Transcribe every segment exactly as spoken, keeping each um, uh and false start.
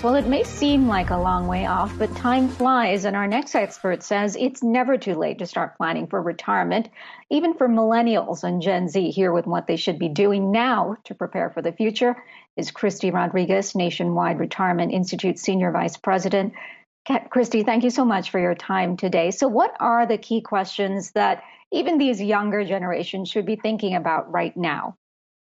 Well, it may seem like a long way off, but time flies, and our next expert says it's never too late to start planning for retirement, even for millennials and Gen Z. Here with what they should be doing now to prepare for the future is Christy Rodriguez, Nationwide Retirement Institute Senior Vice President. Christy, thank you so much for your time today. So what are the key questions that even these younger generations should be thinking about right now?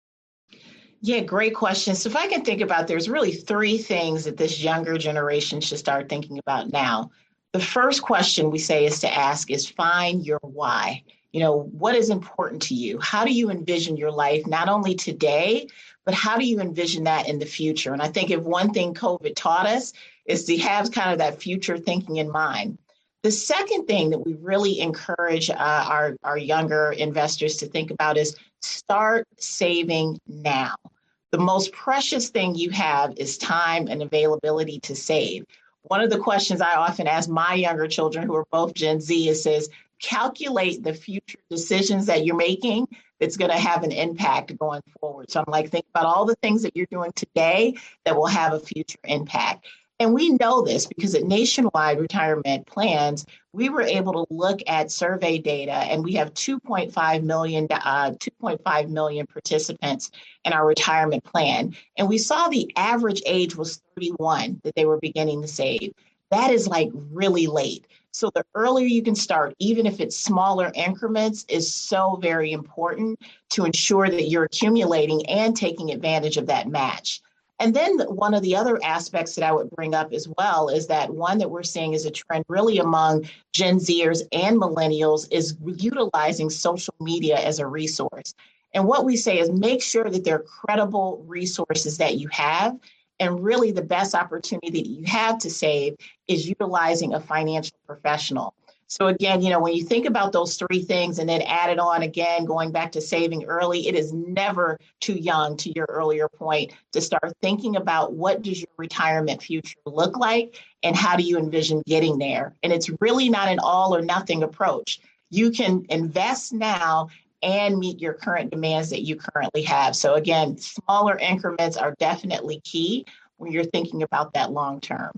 Yeah, great question. So if I can think about, there's really three things that this younger generation should start thinking about now. The first question we say is to ask is find your why. You know, what is important to you? How do you envision your life, not only today, but how do you envision that in the future? And I think if one thing COVID taught us is to have kind of that future thinking in mind. The second thing that we really encourage uh, our, our younger investors to think about is start saving now. The most precious thing you have is time and availability to save. One of the questions I often ask my younger children, who are both Gen Z, is says, calculate the future decisions that you're making that's going to have an impact going forward. So I'm like, think about all the things that you're doing today that will have a future impact. And we know this because at Nationwide Retirement Plans, we were able to look at survey data, and we have two point five million, uh, two point five million participants in our retirement plan. And we saw the average age was thirty-one that they were beginning to save. That is like really late. So the earlier you can start, even if it's smaller increments, is so very important to ensure that you're accumulating and taking advantage of that match. And then one of the other aspects that I would bring up as well is that one that we're seeing is a trend really among Gen Zers and millennials is utilizing social media as a resource. And what we say is make sure that they're credible resources that you have. And really the best opportunity that you have to save is utilizing a financial professional. So again, you know, when you think about those three things and then add it on again, going back to saving early, it is never too young, to your earlier point, to start thinking about what does your retirement future look like and how do you envision getting there? And it's really not an all or nothing approach. You can invest now and meet your current demands that you currently have. So again, smaller increments are definitely key when you're thinking about that long term.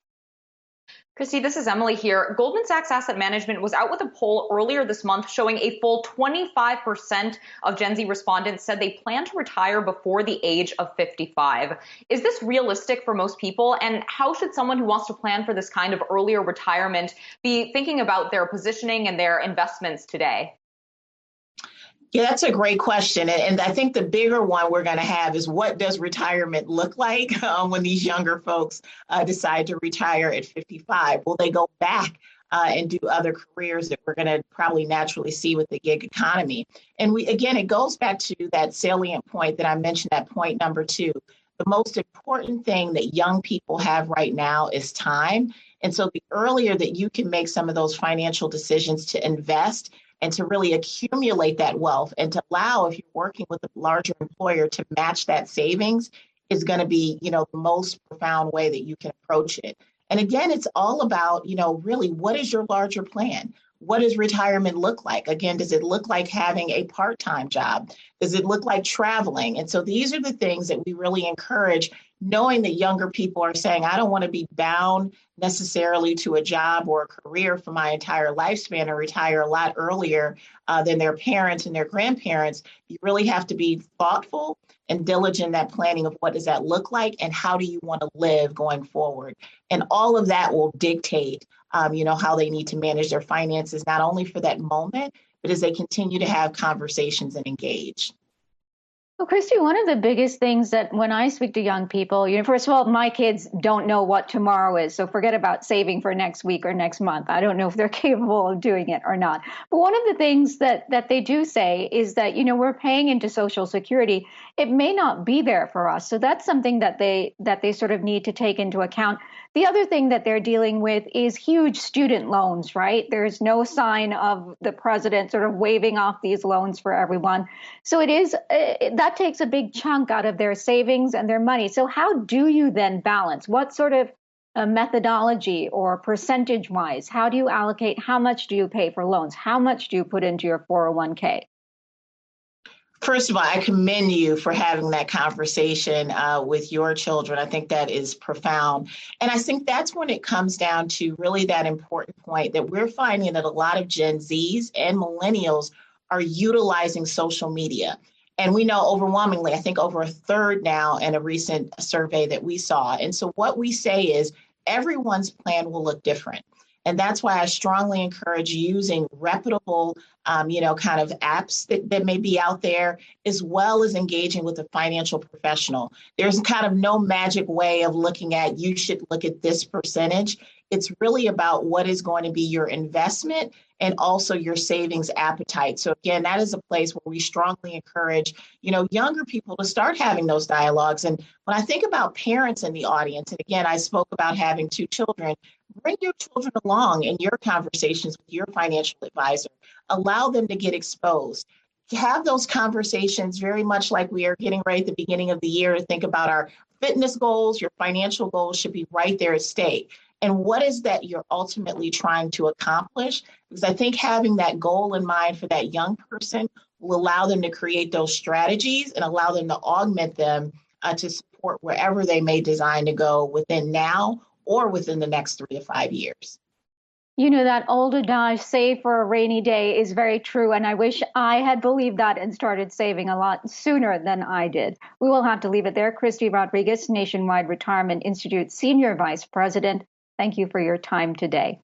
Christy, this is Emily here. Goldman Sachs Asset Management was out with a poll earlier this month showing a full twenty-five percent of Gen Z respondents said they plan to retire before the age of fifty-five. Is this realistic for most people? And how should someone who wants to plan for this kind of earlier retirement be thinking about their positioning and their investments today? Yeah, that's a great question. And I think the bigger one we're going to have is what does retirement look like um, when these younger folks uh, decide to retire at fifty-five? Will they go back uh, and do other careers that we're going to probably naturally see with the gig economy? And we, again, it goes back to that salient point that I mentioned at point number two. The most important thing that young people have right now is time. And so the earlier that you can make some of those financial decisions to invest and to really accumulate that wealth and to allow, if you're working with a larger employer, to match that savings is going to be, you know, the most profound way that you can approach it. And again, it's all about, you know, really, what is your larger plan? What does retirement look like? Again, does it look like having a part-time job? Does it look like traveling? And so these are the things that we really encourage, knowing that younger people are saying, I don't want to be bound necessarily to a job or a career for my entire lifespan and retire a lot earlier uh, than their parents and their grandparents. You really have to be thoughtful and diligent in that planning of what does that look like and how do you want to live going forward. And all of that will dictate, um, you know, how they need to manage their finances, not only for that moment, but as they continue to have conversations and engage. Well, Christy, one of the biggest things that when I speak to young people, you know, first of all, my kids don't know what tomorrow is. So forget about saving for next week or next month. I don't know if they're capable of doing it or not. But one of the things that that they do say is that, you know, we're paying into Social Security. It may not be there for us. So that's something that they that they sort of need to take into account. The other thing that they're dealing with is huge student loans, right? There's no sign of the president sort of waiving off these loans for everyone. So it is uh, that takes a big chunk out of their savings and their money. So how do you then balance? What sort of uh, methodology or percentage wise, how do you allocate? How much do you pay for loans? How much do you put into your four oh one k? First of all, I commend you for having that conversation uh, with your children. I think that is profound. And I think that's when it comes down to really that important point that we're finding that a lot of Gen Zs and millennials are utilizing social media. And we know overwhelmingly, I think over a third now in a recent survey that we saw. And so what we say is everyone's plan will look different. And that's why I strongly encourage using reputable, um, you know, kind of apps that, that may be out there, as well as engaging with a financial professional. There's kind of no magic way of looking at, you should look at this percentage. It's really about what is going to be your investment and also your savings appetite. So again, that is a place where we strongly encourage, you know, younger people to start having those dialogues. And when I think about parents in the audience, and again, I spoke about having two children, bring your children along in your conversations with your financial advisor. Allow them to get exposed. Have those conversations very much like we are getting ready at the beginning of the year to think about our fitness goals, your financial goals should be right there at stake. And what is that you're ultimately trying to accomplish? Because I think having that goal in mind for that young person will allow them to create those strategies and allow them to augment them uh, to support wherever they may design to go within now or within the next three to five years. You know, that old adage, save for a rainy day, is very true. And I wish I had believed that and started saving a lot sooner than I did. We will have to leave it there. Christy Rodriguez, Nationwide Retirement Institute Senior Vice President, thank you for your time today.